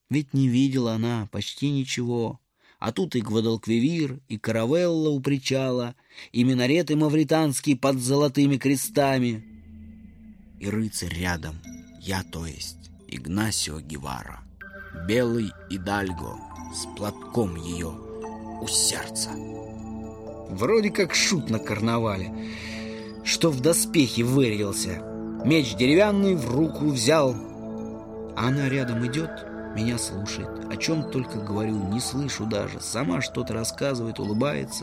Ведь не видела она почти ничего. А тут и Гвадалквивир, и каравелла у причала, и минареты мавританские под золотыми крестами. И рыцарь рядом, я, то есть, Игнасио Гевара, белый идальго, с платком ее у сердца. Вроде как шут на карнавале, что в доспехе вырядился. Меч деревянный в руку взял. А она рядом идет, меня слушает. О чем только говорю, не слышу даже. Сама что-то рассказывает, улыбается.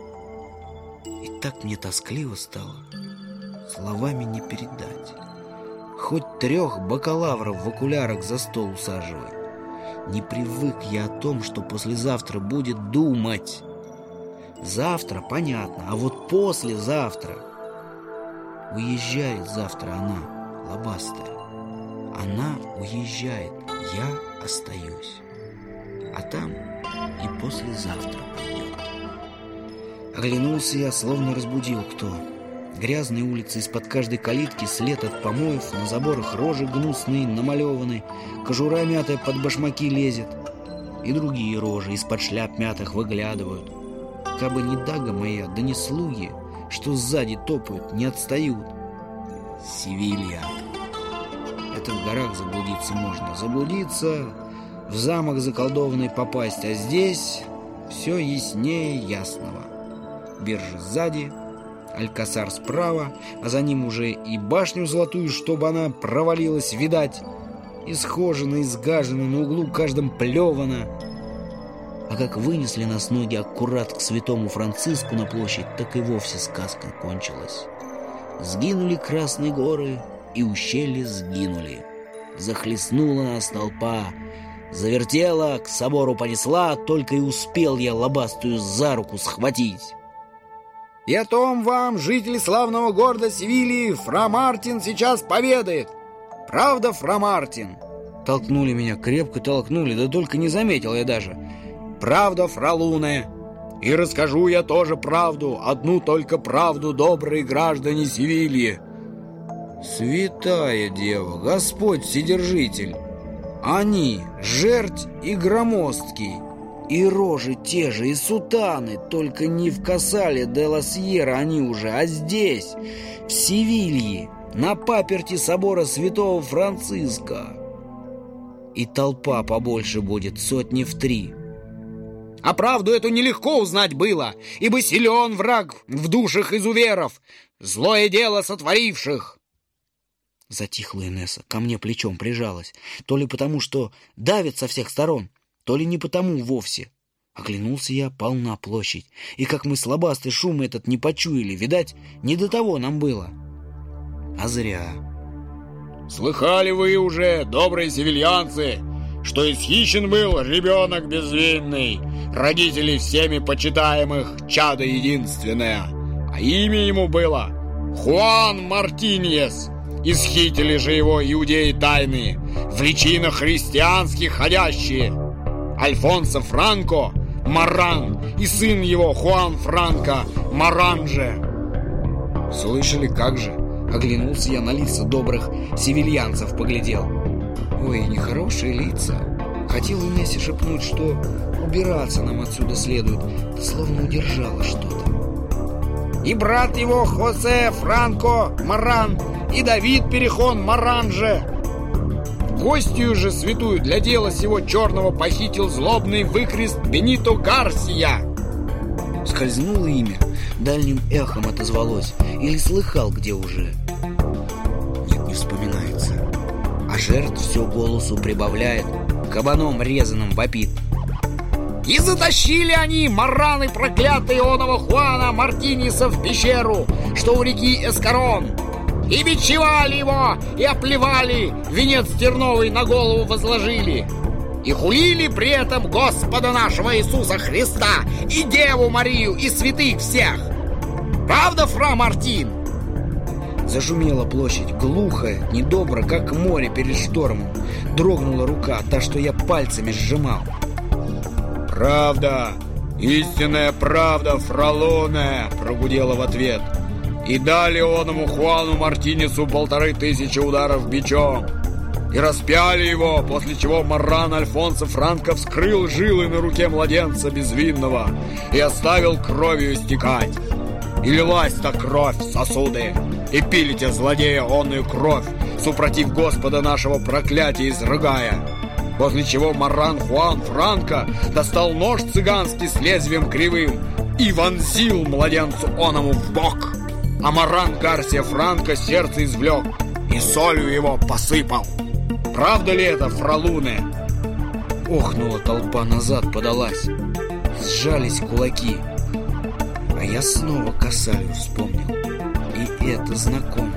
И так мне тоскливо стало, словами не передать. Хоть 3 бакалавров в окулярах за стол усаживай. Не привык я о том, что послезавтра будет, думать. Завтра понятно, а вот послезавтра. Уезжает завтра она, лобастая. Она уезжает, я остаюсь. А там и послезавтра придет. Оглянулся я, словно разбудил кто. Грязные улицы, из-под каждой калитки след от помоев, на заборах рожи гнусные намалеваны, кожура мятая под башмаки лезет, и другие рожи из-под шляп мятых выглядывают. Кабы не дага моя, да не слуги, что сзади топают, не отстают. Севилья. Это в горах заблудиться можно. Заблудиться, в замок заколдованный попасть, а здесь все яснее ясного. Биржа сзади, Алькасар справа, а за ним уже и башню золотую, чтобы она провалилась, видать. Исхожена, изгажена, на углу каждом плевана. А как вынесли нас ноги аккурат к святому Франциску на площадь, так и вовсе сказка кончилась. Сгинули красные горы, и ущелья сгинули. Захлестнула нас толпа, завертела, к собору понесла, только и успел я лобастую за руку схватить. И о том вам, жители славного города Севильи, Фра Мартин сейчас поведает. Правда, Фра Мартин? Толкнули меня, крепко толкнули, да только не заметил я даже. Правда, Фра Луне? И расскажу я тоже правду, одну только правду, добрые граждане Севильи. Святая дева, Господь Вседержитель, они, жерть и громоздкий, и рожи те же, и сутаны, только не в Касале де ла Сьерра они уже, а здесь, в Севилье, на паперти собора святого Франциска. И толпа побольше будет, 3 сотни. А правду эту нелегко узнать было, ибо силен враг в душах изуверов, злое дело сотворивших. Затихла Инесса, ко мне плечом прижалась, то ли потому, что давит со всех сторон, то ли не потому вовсе. Оглянулся я, полна площадь, и как мы слабастый шум этот не почуяли, видать, не до того нам было. А зря. Слыхали вы уже, добрые севильянцы, что исхищен был ребенок безвинный, родителей всеми почитаемых, чадо единственное, а имя ему было Хуан Мартиньес. Исхитили же его иудеи тайные, в личинах христианских ходящие. Альфонсо Франко Маран и сын его Хуан Франко Маран же. Слышали, как же? Оглянулся я на лица добрых севильянцев, поглядел. Ой, нехорошие лица. Хотел Инессе шепнуть, что убираться нам отсюда следует, да словно удержала что-то. И брат его Хосе Франко Маран, и Давид Перехон Маран же. Гостью же святую для дела сего черного похитил злобный выкрест Бенито Гарсия. Скользнуло имя, дальним эхом отозвалось. Или слыхал где уже? Нет, не вспоминается. А жертв все голосу прибавляет, кабаном резаным вопит. И затащили они, мараны проклятые, оного Хуана Мартинеса в пещеру, что у реки Эскарон. И бичевали его, и оплевали, венец терновый на голову возложили. И хулили при этом Господа нашего Иисуса Христа, и Деву Марию, и святых всех. Правда, Фра Мартин? Зашумела площадь, глухо, недобро, как море перед штормом. Дрогнула рука, та, что я пальцами сжимал. Правда, истинная правда, Фра Луне, прогудела в ответ. И дали оному Хуану Мартинесу 1500 ударов бичом. и распяли его, после чего Маран Альфонсо Франко вскрыл жилы на руке младенца безвинного и оставил кровью стекать. И лилась та кровь в сосуды, и пили те злодея онную кровь, супротив Господа нашего проклятия изрыгая. После чего Маран Хуан Франко достал нож цыганский с лезвием кривым и вонзил младенцу оному в бок. А Маран Гарсия Франко сердце извлек и солью его посыпал. Правда ли это, фралуны? Охнула толпа, назад подалась. Сжались кулаки. А я снова Кассалию вспомнил. И это знакомо.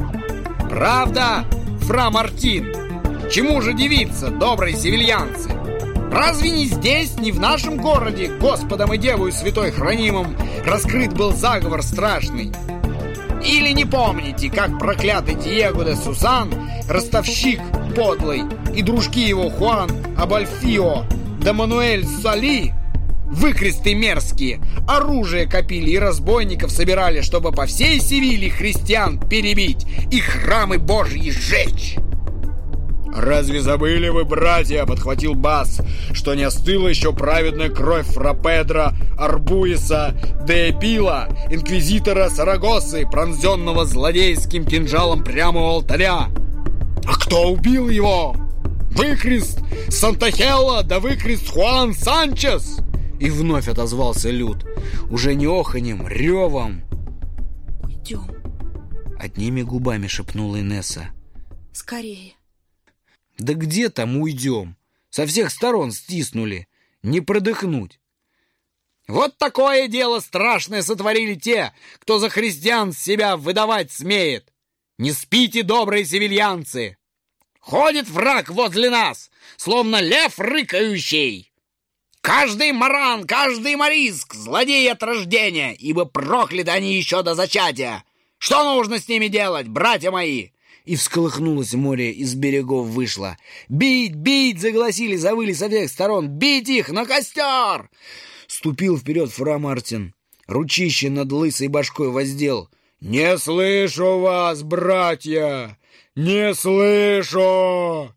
Правда, фра Мартин? Чему же дивиться, добрые севильянцы? Разве не здесь, не в нашем городе, Господом и Девою Святой Хранимым, раскрыт был заговор страшный? Или не помните, как проклятый Диего де Сусан, ростовщик подлый, и дружки его Хуан Абальфио да Мануэль Соли, выкресты мерзкие, оружие копили и разбойников собирали, чтобы по всей Севиле христиан перебить и храмы Божьи сжечь? «Разве забыли вы, братья, — подхватил Бас, — что не остыла еще праведная кровь фра Педро Арбуиса де Эпила, инквизитора Сарагосы, пронзенного злодейским кинжалом прямо у алтаря? А кто убил его? Выкрест Сантахелла да выкрест Хуан Санчес!» И вновь отозвался Люд, уже не оханьем, ревом. «Уйдем!» — одними губами шепнула Инесса. «Скорее!» Да где там уйдем? Со всех сторон стиснули. Не продыхнуть. Вот такое дело страшное сотворили те, кто за христиан себя выдавать смеет. Не спите, добрые севильянцы! Ходит враг возле нас, словно лев рыкающий. Каждый маран, каждый мориск, злодеи от рождения, ибо прокляты они еще до зачатия. Что нужно с ними делать, братья мои?» И всколыхнулось море, из берегов вышло. «Бить! Бить!» — загласили, завыли со всех сторон. «Бить их! На костер!» Ступил вперед фра Мартин. Ручище над лысой башкой воздел. «Не слышу вас, братья! Не слышу!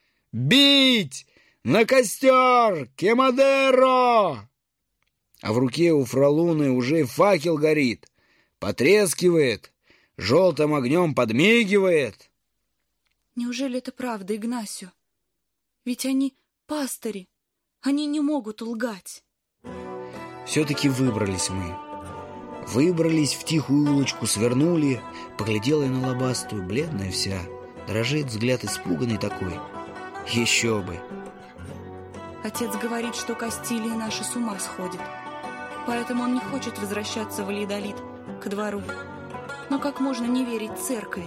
Бить! На костер! Кемадеро!» А в руке у фралуны уже факел горит. Потрескивает. Желтым огнем подмигивает. «Неужели это правда, Игнасио? Ведь они пастыри, они не могут лгать». Все-таки выбрались мы. Выбрались в тихую улочку, свернули. Поглядела я на лобастую, бледная вся. Дрожит взгляд испуганный такой. Еще бы. Отец говорит, что Кастилия наша с ума сходит. Поэтому он не хочет возвращаться в Вальядолид, ко двору. Но как можно не верить церкви?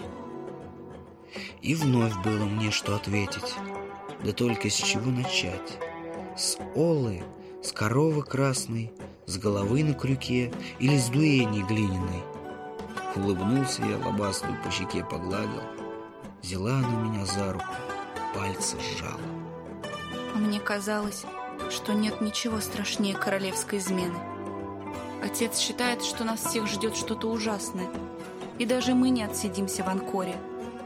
И вновь было мне что ответить. Да только с чего начать? С олы, с коровы красной, с головы на крюке или с дуэни глиняной? Улыбнулся я, лобастую по щеке погладил. Взяла она меня за руку, пальцы сжала. А мне казалось, что нет ничего страшнее королевской измены. Отец считает, что нас всех ждет что-то ужасное. И даже мы не отсидимся в Анкоре.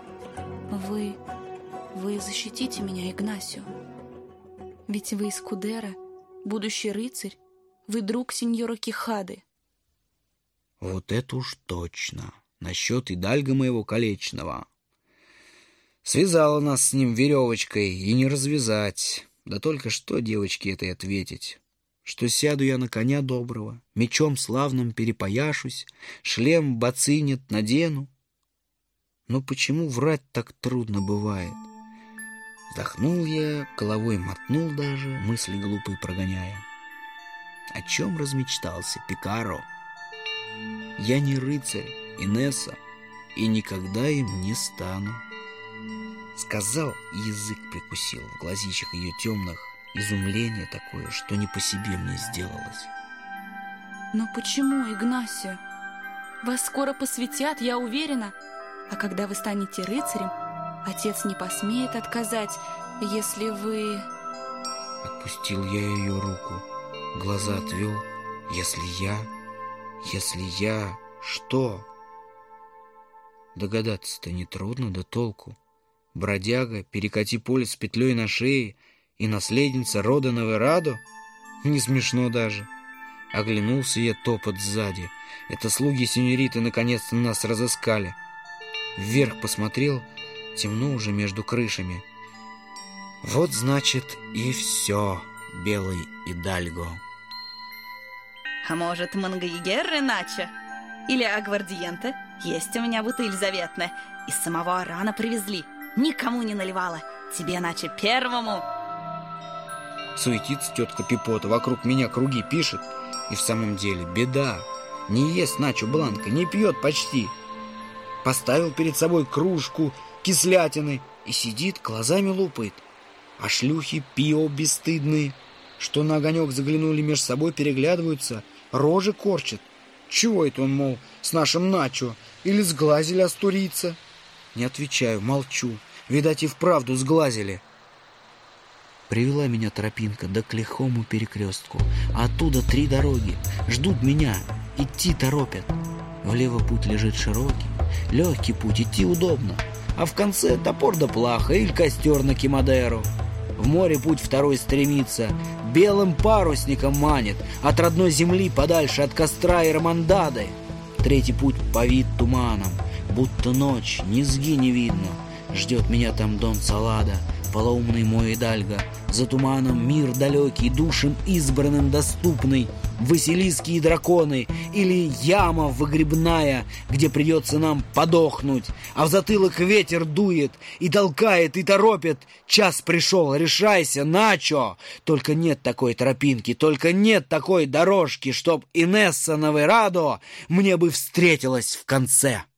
Вы защитите меня, Игнасио. Ведь вы из Кудера, будущий рыцарь, вы друг сеньора Кихады. Вот это уж точно. Насчет идальга моего колечного. Связала нас с ним веревочкой, и не развязать. Да только что девочке этой ответить? Что сяду я на коня доброго, мечом славным перепояшусь, шлем бацинет надену. Но почему врать так трудно бывает? Вздохнул я, головой мотнул даже, мысли глупые прогоняя. О чем размечтался Пикаро? Я не рыцарь, Инесса, и никогда им не стану. Сказал, язык прикусил, в глазищах ее темных изумление такое, что не по себе мне сделалось. Но почему, Игнасио? Вас скоро посвятят, я уверена. А когда вы станете рыцарем, отец не посмеет отказать, если вы... Отпустил я ее руку, глаза отвел. Если я... Что? Догадаться-то нетрудно, да толку. Бродяга, перекати поле с петлей на шее и наследница рода Новерадо? Не смешно даже. Оглянулся я, топот сзади. Это слуги сеньориты наконец-то нас разыскали. Вверх посмотрел, темно уже между крышами. Вот, значит, и все, белый Идальго. А может, мангайгеры Начо? Или агвардиенте? Есть у меня бутыль заветная. Из самого Арана привезли. Никому не наливала. Тебе, Начо, первому. Суетится тетка Пипота, вокруг меня круги пишет. И в самом деле беда. Не ест Начо Бланка, не пьет почти. Поставил перед собой кружку кислятины и сидит, глазами лупает. А шлюхи пио бесстыдные, что на огонек заглянули меж собой, переглядываются, рожи корчат. Чего это он, мол, с нашим Начо? Или сглазили астурийца? Не отвечаю, молчу. Видать, и вправду сглазили. Привела меня тропинка да к лихому перекрестку. А оттуда 3 дороги. Ждут меня, идти торопят. Влево путь лежит широкий, легкий путь, идти удобно. А в конце топор да плаха или костер на Кимадеру. В море путь второй стремится, белым парусником манит, от родной земли подальше, от костра и романдады. 3-й путь повит туманом, будто ночь, низги не видно. Ждет меня там Дон Салада, полоумный мой Идальго. За туманом мир далекий, душам избранным доступный. Василиски и драконы, или яма выгребная, где придется нам подохнуть, а в затылок ветер дует, и толкает, и торопит. Час пришел, решайся, Начо! Только нет такой тропинки, только нет такой дорожки, чтоб Инесса Новерадо мне бы встретилась в конце.